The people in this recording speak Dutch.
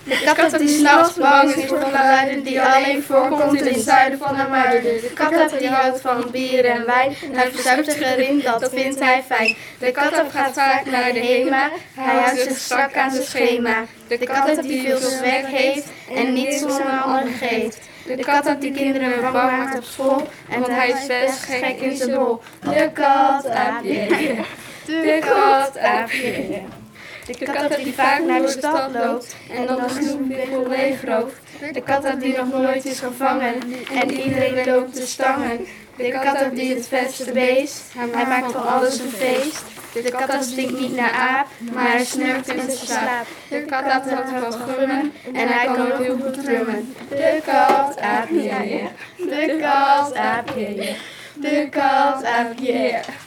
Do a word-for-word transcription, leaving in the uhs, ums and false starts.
De kat die s'nachts bang is voor geluiden die alleen voorkomt in het zuiden van haar muiden. De kat die houdt van bier en wijn. Hij verzuipt zich erin, dat vindt hij fijn. De kat gaat vaak naar de HEMA. Hij houdt zich strak aan zijn schema. De kat die veel werk heeft en niet zonder anderen geeft. De kat die kinderen bang maakt op school, want hij is best gek in zijn bol. De kat aapje, de kat aapje. De kat die vaak naar de stad loopt en dan de snoepwinkel leegrooft. De kat die nog nooit is gevangen en iedereen loopt te stangen. De kat die het vetste beest, hij maakt van alles een feest. De kat stinkt niet naar aap, maar hij snurkt in zijn slaap. De kat houdt van gummen en hij kan ook heel goed drummen. De kat aapje, de kat aapje, de kat aapje.